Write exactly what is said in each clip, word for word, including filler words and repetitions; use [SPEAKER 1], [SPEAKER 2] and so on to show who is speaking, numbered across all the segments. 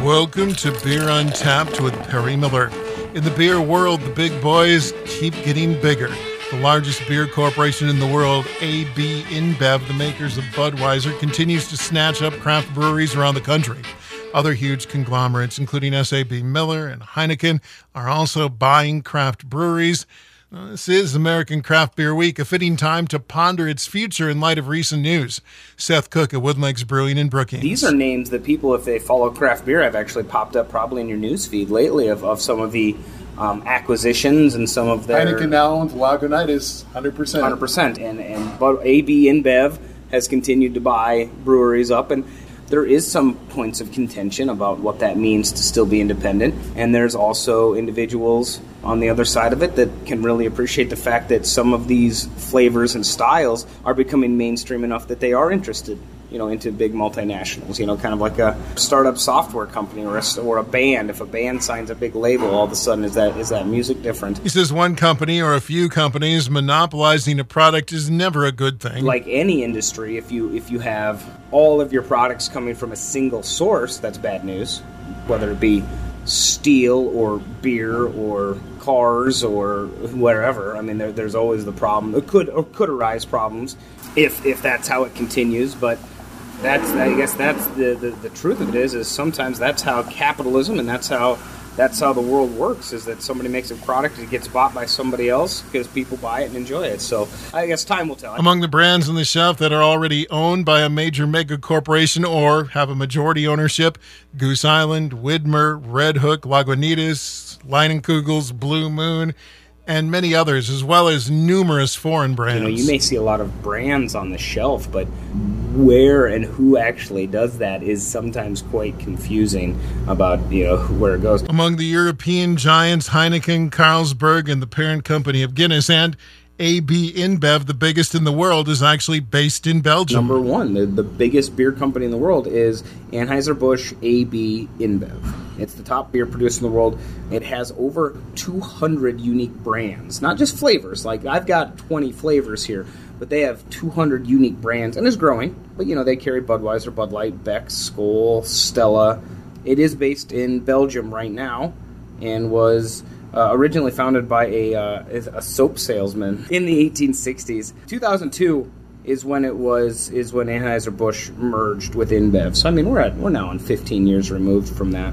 [SPEAKER 1] Welcome to Beer Untapped with Perry Miller. In the beer world, the big boys keep getting bigger. The largest beer corporation in the world, A B InBev, the makers of Budweiser, continues to snatch up craft breweries around the country. Other huge conglomerates, including S A B Miller and Heineken, are also buying craft breweries. Uh, this is American Craft Beer Week, a fitting time to ponder its future in light of recent news. Seth Cook at Woodland Lakes Brewing in Brookings.
[SPEAKER 2] These are names that people, if they follow craft beer, have actually popped up probably in your news feed lately of, of some of the um, acquisitions and some of their...
[SPEAKER 3] Heineken now owns Lagunitas, one hundred percent.
[SPEAKER 2] one hundred percent. And, and but A B InBev has continued to buy breweries up, and there is some points of contention about what that means to still be independent. And there's also individuals on the other side of it that can really appreciate the fact that some of these flavors and styles are becoming mainstream enough that they are interested, you know, into big multinationals, you know, kind of like a startup software company or a, or a band. If a band signs a big label, all of a sudden is that is that music different?
[SPEAKER 1] He says one company or a few companies monopolizing a product is never a good thing.
[SPEAKER 2] Like any industry, if you if you have all of your products coming from a single source, that's bad news, whether it be steel or beer or cars or wherever. I mean, there, there's always the problem. It could or could arise problems if if that's how it continues, but that's I guess that's the, the, the truth of it is is sometimes that's how capitalism and that's how that's how the world works, is that somebody makes a product, it gets bought by somebody else because people buy it and enjoy it. So I guess time will tell.
[SPEAKER 1] Among the brands on the shelf that are already owned by a major mega corporation or have a majority ownership, Goose Island, Widmer, Red Hook, Lagunitas, Leinenkugel's, Blue Moon, and many others, as well as numerous foreign brands.
[SPEAKER 2] You know, you may see a lot of brands on the shelf, but where and who actually does that is sometimes quite confusing about, you know, where it goes.
[SPEAKER 1] Among the European giants, Heineken, Carlsberg, and the parent company of Guinness, and A B InBev, the biggest in the world, is actually based in Belgium.
[SPEAKER 2] Number one, the, the biggest beer company in the world is Anheuser-Busch A B InBev. It's the top beer producer in the world. It has over two hundred unique brands, not just flavors. Like, I've got twenty flavors here, but they have two hundred unique brands, and it's growing. But, you know, they carry Budweiser, Bud Light, Beck's, Skol, Stella. It is based in Belgium right now and was uh, originally founded by a, uh, a soap salesman in the eighteen sixties. two thousand two is when it was is when Anheuser-Busch merged with InBev. So, I mean, we're at we're now on fifteen years removed from that.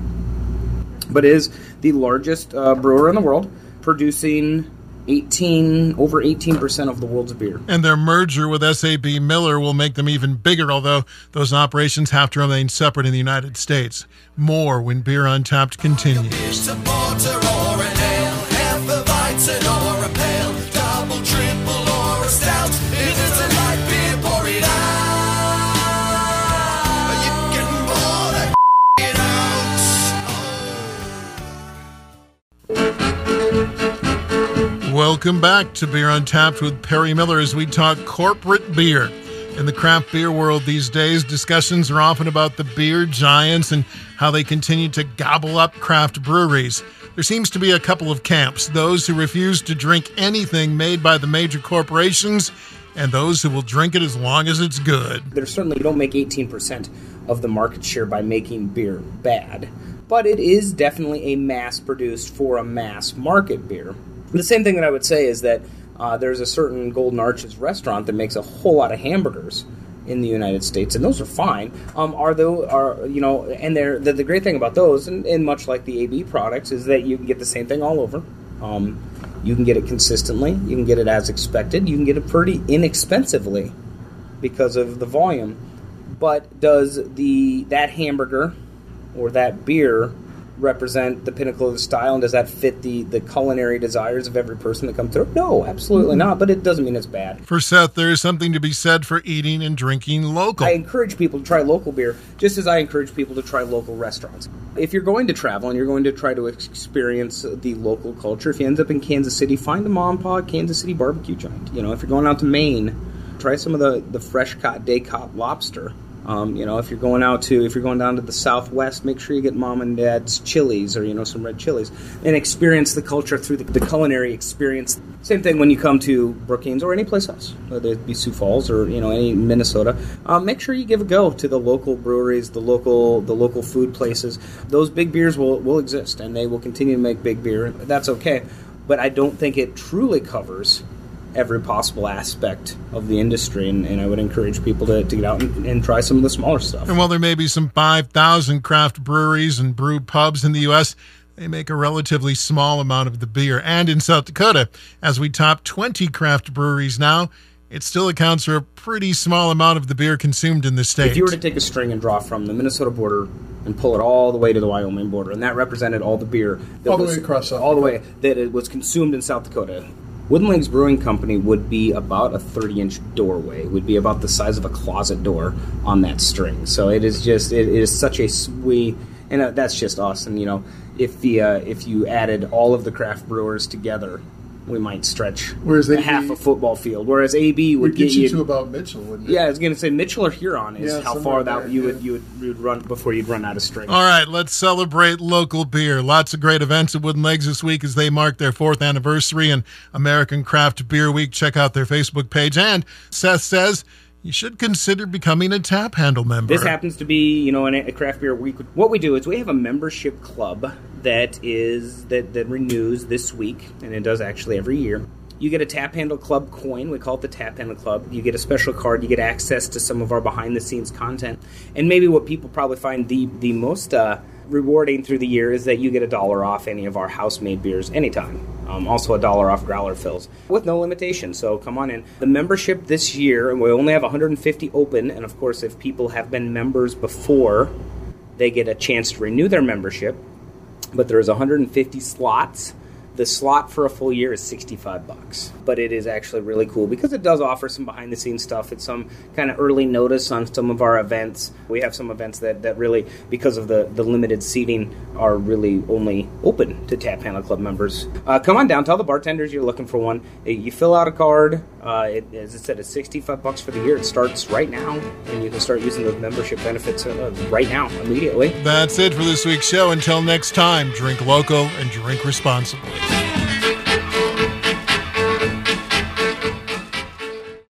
[SPEAKER 2] But it is the largest uh, brewer in the world, producing eighteen over eighteen percent of the world's beer.
[SPEAKER 1] And their merger with S A B Miller will make them even bigger, although those operations have to remain separate in the United States. More when Beer Untapped continues. Welcome back to Beer Untapped with Perry Miller as we talk corporate beer. In the craft beer world these days, discussions are often about the beer giants and how they continue to gobble up craft breweries. There seems to be a couple of camps, those who refuse to drink anything made by the major corporations and those who will drink it as long as it's good.
[SPEAKER 2] There's certainly, you don't make eighteen percent of the market share by making beer bad, but it is definitely a mass-produced for a mass market beer. The same thing that I would say is that uh, there's a certain Golden Arches restaurant that makes a whole lot of hamburgers in the United States, and those are fine. Um, are though are you know, and they're the, the great thing about those, and, and much like the A B products, is that you can get the same thing all over. Um, you can get it consistently. You can get it as expected. You can get it pretty inexpensively because of the volume. But does the that hamburger or that beer represent the pinnacle of the style, and does that fit the, the culinary desires of every person that comes through? No, absolutely not, but it doesn't mean it's bad.
[SPEAKER 1] For Seth, there is something to be said for eating and drinking local.
[SPEAKER 2] I encourage people to try local beer, just as I encourage people to try local restaurants. If you're going to travel and you're going to try to experience the local culture, if you end up in Kansas City, find a mom and pop Kansas City barbecue joint. You know, if you're going out to Maine, try some of the, the fresh caught day caught lobster. Um, you know, if you're going out to, if you're going down to the Southwest, make sure you get mom and dad's chilies or, you know, some red chilies and experience the culture through the, the culinary experience. Same thing when you come to Brookings or any place else, whether it be Sioux Falls or, you know, any Minnesota. Um, make sure you give a go to the local breweries, the local the local food places. Those big beers will, will exist, and they will continue to make big beer. That's okay. But I don't think it truly covers every possible aspect of the industry, and, and I would encourage people to, to get out and, and try some of the smaller stuff.
[SPEAKER 1] And while there may be some five thousand craft breweries and brew pubs in the U S, they make a relatively small amount of the beer. And in South Dakota, as we top twenty craft breweries now, it still accounts for a pretty small amount of the beer consumed in the state.
[SPEAKER 2] If you were to take a string and draw from the Minnesota border and pull it all the way to the Wyoming border, and that represented all the beer that
[SPEAKER 3] all the
[SPEAKER 2] was,
[SPEAKER 3] way across South
[SPEAKER 2] all the way that it was consumed in South Dakota, Wooden Legs Brewing Company would be about a thirty-inch doorway. It would be about the size of a closet door on that string. So it is just, it, it is such a sweet, and uh, that's just us. And, you know, if the uh, if you added all of the craft brewers together, we might stretch
[SPEAKER 3] Whereas
[SPEAKER 2] a half a football field. Whereas A B would
[SPEAKER 3] We'd get
[SPEAKER 2] get
[SPEAKER 3] you,
[SPEAKER 2] you
[SPEAKER 3] to about Mitchell, wouldn't it?
[SPEAKER 2] Yeah, I was going to say Mitchell or Huron is
[SPEAKER 3] Yeah,
[SPEAKER 2] how
[SPEAKER 3] somewhere
[SPEAKER 2] far that
[SPEAKER 3] there,
[SPEAKER 2] you
[SPEAKER 3] yeah.
[SPEAKER 2] would you would you would run before you'd run out of string.
[SPEAKER 1] All right, let's celebrate local beer. Lots of great events at Wooden Legs this week as they mark their fourth anniversary and American Craft Beer Week. Check out their Facebook page. And Seth says you should consider becoming a Tap Handle member.
[SPEAKER 2] This happens to be, you know, a craft beer week. What we do is we have a membership club that is that, that renews this week, and it does actually every year. You get a Tap Handle Club coin. We call it the Tap Handle Club. You get a special card. You get access to some of our behind-the-scenes content. And maybe what people probably find the, the most uh, rewarding through the year is that you get a dollar off any of our house-made beers anytime. Um, also a dollar off growler fills with no limitation. So come on in. The membership this year, and we only have one hundred fifty open. And, of course, if people have been members before, they get a chance to renew their membership. But there's one hundred fifty slots. The slot for a full year is sixty-five bucks, but it is actually really cool because it does offer some behind-the-scenes stuff. It's some kind of early notice on some of our events. We have some events that, that really, because of the, the limited seating, are really only open to Tap Handle Club members. Uh, come on down. Tell the bartenders you're looking for one. You fill out a card. Uh, it, as I said, it's sixty-five bucks for the year. It starts right now, and you can start using those membership benefits uh, right now, immediately.
[SPEAKER 1] That's it for this week's show. Until next time, drink local and drink responsibly.